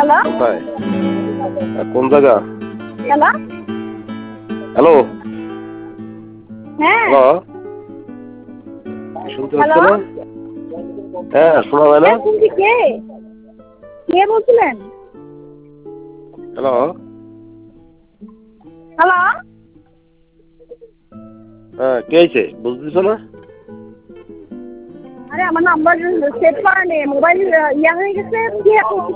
Hello কোথায়? কোন জায়গা? হ্যালো হ্যালো হ্যাঁ হ্যালো, শুনতে পাচ্ছ হ্যালো না? হ্যাঁ, শোনা যায় না? হ্যাঁ শুনছি। কে কে বলছিলেন? হ্যালো, হ্যালো হ্যাঁ, কে আইছে বুঝতেছ না? আরে আমার নাম্বার সেভ করা নেই, মোবাইল ইয়া হয়ে গেছে। কে